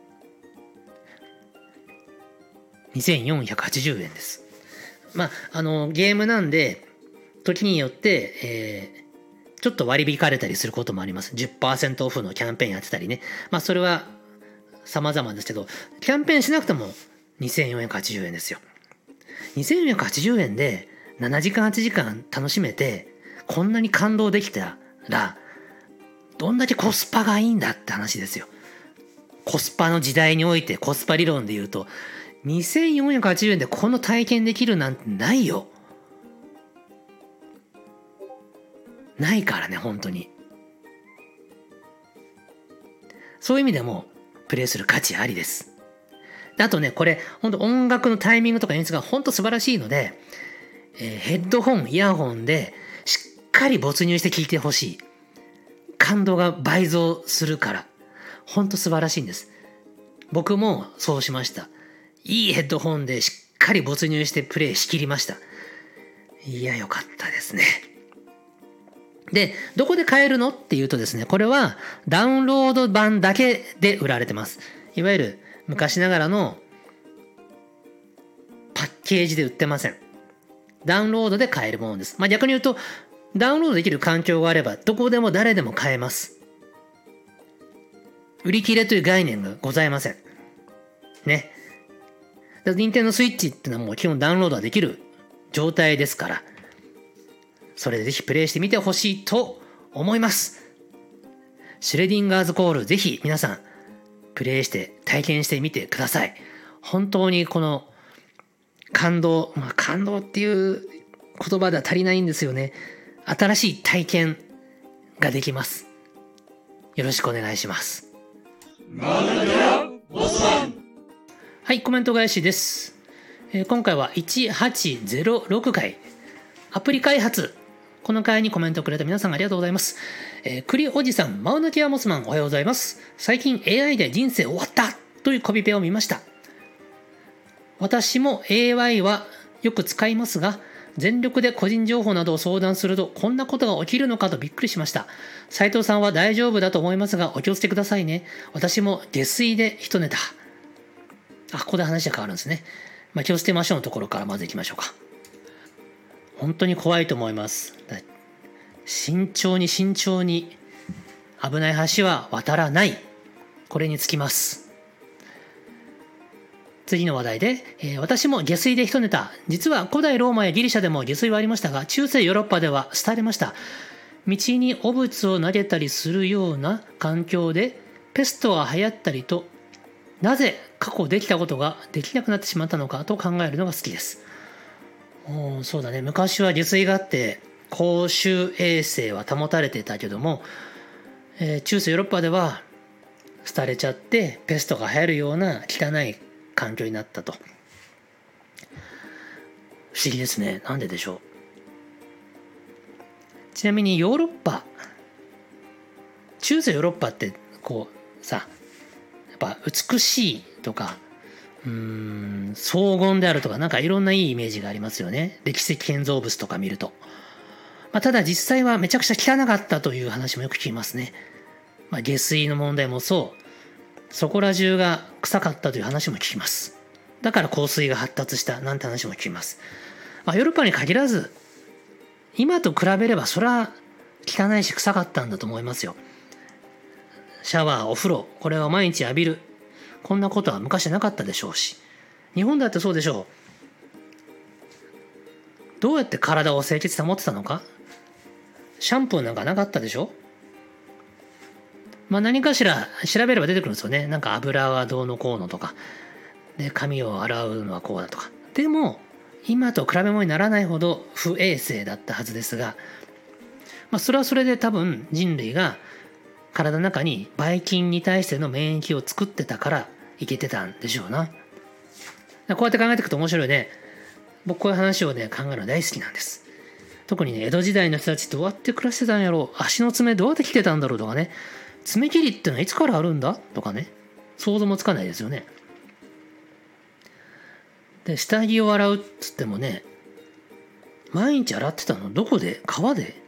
にせんよんひゃくはちじゅうえんです。まああのゲームなんで時によって、えー、ちょっと割り引かれたりすることもあります。 じゅっパーセント オフのキャンペーンやってたりね。まあそれは様々ですけど、キャンペーンしなくてもにせんよんひゃくはちじゅうえんですよ。にせんよんひゃくはちじゅうえんでななじかんはちじかん楽しめてこんなに感動できたらどんだけコスパがいいんだって話ですよ。コスパの時代においてコスパ理論で言うとにせんよんひゃくはちじゅうえんでこの体験できるなんてないよ。ないからね、本当に。そういう意味でもプレイする価値ありです。あとね、これ本当音楽のタイミングとか演出が本当素晴らしいので、えー、ヘッドホンイヤホンでしっかり没入して聴いてほしい。感動が倍増するから本当素晴らしいんです。僕もそうしました。いいヘッドホンでしっかり没入してプレイしきりました。いや、よかったですね。で、どこで買えるのっていうとですね、これはダウンロード版だけで売られてます。いわゆる昔ながらのパッケージで売ってません。ダウンロードで買えるものです。まあ逆に言うと、ダウンロードできる環境があればどこでも誰でも買えます。売り切れという概念がございません。ね。ニンテンドースイッチってのはもう基本ダウンロードはできる状態ですから、それでぜひプレイしてみてほしいと思います。シュレディンガーズコール、ぜひ皆さんプレイして体験してみてください。本当にこの感動、まあ、感動っていう言葉では足りないんですよね。新しい体験ができます。よろしくお願いします。はい、コメント返しです。えー、今回はいちはちゼロろくかいアプリ開発、この回にコメントをくれた皆さんありがとうございます。えー、栗おじさん、マウナキアモスマン、おはようございます。最近 エーアイ で人生終わったというコピペを見ました。私も エーアイ はよく使いますが、 全力で個人情報などを相談するとこんなことが起きるのかとびっくりしました。斉藤さんは大丈夫だと思いますがお気をつけくださいね。私も下水で一ネタ。あ、ここで話が変わるんですね。まあ、気をつけましょうのところからまずいきましょうか。本当に怖いと思います。慎重に慎重に危ない橋は渡らない。これにつきます。次の話題で、えー、私も下水で一ネタ。実は古代ローマやギリシャでも下水はありましたが、中世ヨーロッパでは廃れました。道に汚物を投げたりするような環境でペストが流行ったりと、なぜ過去できたことができなくなってしまったのかと考えるのが好きです。おそうだね。昔は下水があって公衆衛生は保たれていたけども、えー、中世ヨーロッパでは廃れちゃってペストが流行るような汚い環境になったと。不思議ですね。なんででしょう。ちなみにヨーロッパ、中世ヨーロッパってこうさ、やっぱ美しいとか、うーん、荘厳であるとか、なんかいろんないいイメージがありますよね。歴史的建造物とか見ると。まあ、ただ実際はめちゃくちゃ汚かったという話もよく聞きますね。まあ、下水の問題もそう。そこら中が臭かったという話も聞きます。だから香水が発達したなんて話も聞きます。まあ、ヨーロッパに限らず、今と比べればそれは汚いし臭かったんだと思いますよ。シャワー、お風呂、これを毎日浴びる。こんなことは昔なかったでしょうし。日本だってそうでしょう。どうやって体を清潔保ってたのか。シャンプーなんかなかったでしょ。まあ何かしら調べれば出てくるんですよね。なんか油はどうのこうのとか。で、髪を洗うのはこうだとか。でも、今と比べ物にならないほど不衛生だったはずですが、まあそれはそれで多分人類が体の中にばい菌に対しての免疫を作ってたからいけてたんでしょうな。こうやって考えていくと面白いね。僕こういう話をね考えるの大好きなんです。特にね江戸時代の人たちどうやって暮らしてたんやろう、足の爪どうやって切ってたんだろうとかね、爪切りってのはいつからあるんだとかね、想像もつかないですよね。で下着を洗うっつってもね、毎日洗ってたのどこで？川で？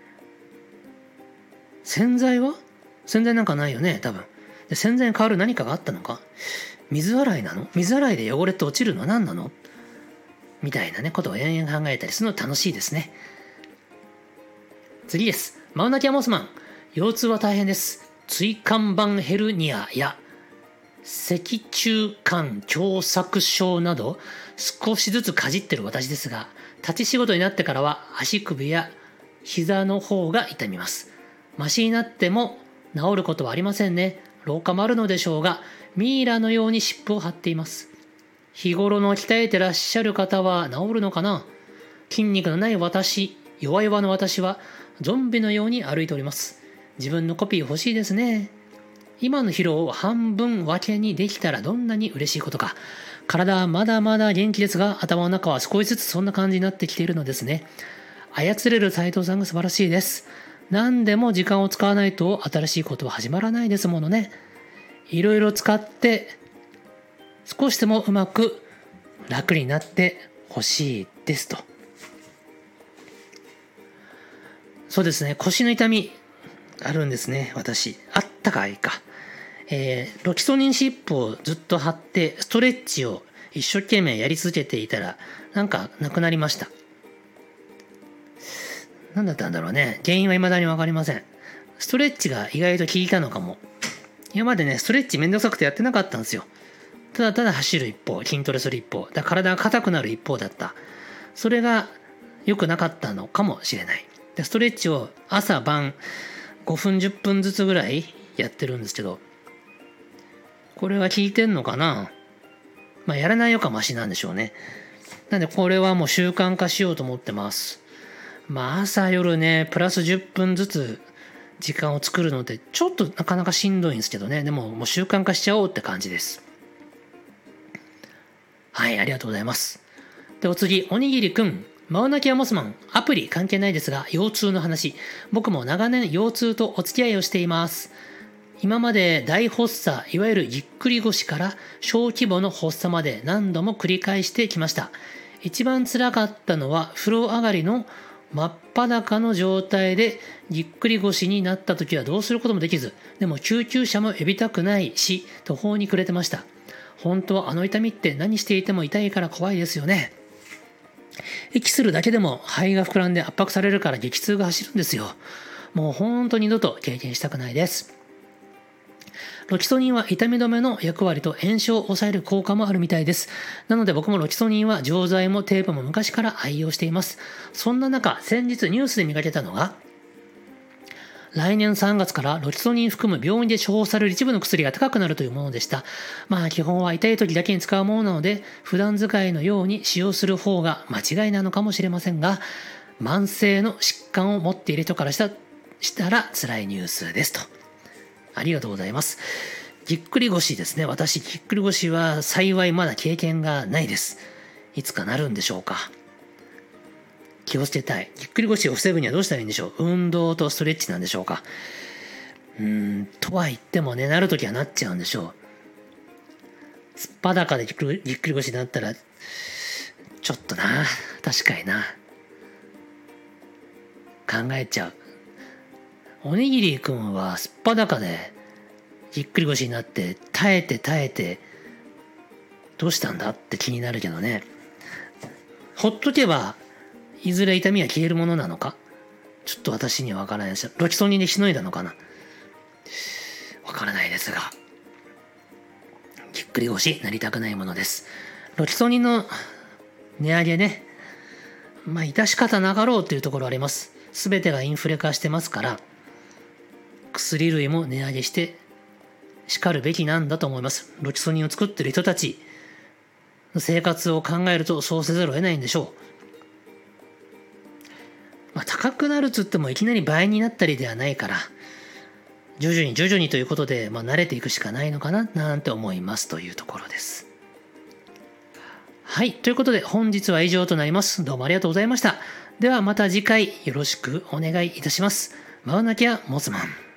洗剤は？洗剤なんかないよね多分。で洗剤に代わる何かがあったのか？水洗いなの？水洗いで汚れって落ちるのは何なの？みたいなねことを延々考えたりするの楽しいですね。次です。マウナキアモスマン。腰痛は大変です。椎間板ヘルニアや脊柱管狭窄症など少しずつかじってる私ですが、立ち仕事になってからは足首や膝の方が痛みます。マシになっても治ることはありませんね。老化もあるのでしょうが、ミイラのように湿布を貼っています。日頃の鍛えてらっしゃる方は治るのかな？筋肉のない私、弱々の私はゾンビのように歩いております。自分のコピー欲しいですね。今の疲労を半分分けにできたらどんなに嬉しいことか。体はまだまだ元気ですが、頭の中は少しずつそんな感じになってきているのですね。操れる斉藤さんが素晴らしいです。何でも時間を使わないと新しいことは始まらないですものね。いろいろ使って少しでもうまく楽になってほしいですと。そうですね、腰の痛みあるんですね。私あったかいか、えー、ロキソニンシップをずっと貼ってストレッチを一生懸命やり続けていたらなんかなくなりました。何だったんだろうね。原因は未だに分かりません。ストレッチが意外と効いたのかも。今までねストレッチめんどくさくてやってなかったんですよ。ただただ走る一方、筋トレする一方、だから体が硬くなる一方だった。それが良くなかったのかもしれない。でストレッチを朝晩ごふんじゅっぷんずつぐらいやってるんですけど、これは効いてんのかな。まあやらないよかマシなんでしょうね。なんでこれはもう習慣化しようと思ってます。まあ朝夜ねプラスじゅっぷんずつ時間を作るのってちょっとなかなかしんどいんですけどね。でももう習慣化しちゃおうって感じです。はい、ありがとうございます。でお次、おにぎりくん。マウナキアモスマン。アプリ関係ないですが腰痛の話。僕も長年腰痛とお付き合いをしています。今まで大発作、いわゆるぎっくり腰から小規模の発作まで何度も繰り返してきました。 一番辛かったのは風呂上がりの真っ裸の状態でぎっくり腰になった時はどうすることもできず、でも救急車も呼びたくないし途方に暮れてました。本当はあの痛みって何していても痛いから怖いですよね。息するだけでも肺が膨らんで圧迫されるから激痛が走るんですよ。もう本当に二度と経験したくないです。ロキソニンは痛み止めの役割と炎症を抑える効果もあるみたいです。なので僕もロキソニンは錠剤もテープも昔から愛用しています。そんな中、先日ニュースで見かけたのが、来年さんがつからロキソニン含む病院で処方される一部の薬が高くなるというものでした。まあ基本は痛い時だけに使うものなので、普段使いのように使用する方が間違いなのかもしれませんが、慢性の疾患を持っている人からしたしたら辛いニュースですと。ありがとうございます。ぎっくり腰ですね。私、ぎっくり腰は幸いまだ経験がないです。いつかなるんでしょうか。気をつけたい。ぎっくり腰を防ぐにはどうしたらいいんでしょう。運動とストレッチなんでしょうか。うーん、とは言ってもね、なるときはなっちゃうんでしょう。すっぱだかでぎっくりぎっくり腰になったら、ちょっとな、確かにな。考えちゃう。おにぎりくんはすっぱだかでぎっくり腰になって耐えて耐えてどうしたんだって気になるけどね。ほっとけばいずれ痛みは消えるものなのか、ちょっと私にはわからないです。ロキソニンでしのいだのかな、わからないですが、ぎっくり腰なりたくないものです。ロキソニンの値上げね、まあ致し方なかろうというところあります。すべてがインフレ化してますから、薬類も値上げしてしかるべきなんだと思います。ロキソニンを作っている人たちの生活を考えるとそうせざるを得ないんでしょう。まあ、高くなるつってもいきなり倍になったりではないから、徐々に徐々にということで、まあ、慣れていくしかないのかななんて思いますというところです。はい、ということで本日は以上となります。どうもありがとうございました。ではまた次回よろしくお願いいたします。マウナキアモスマン。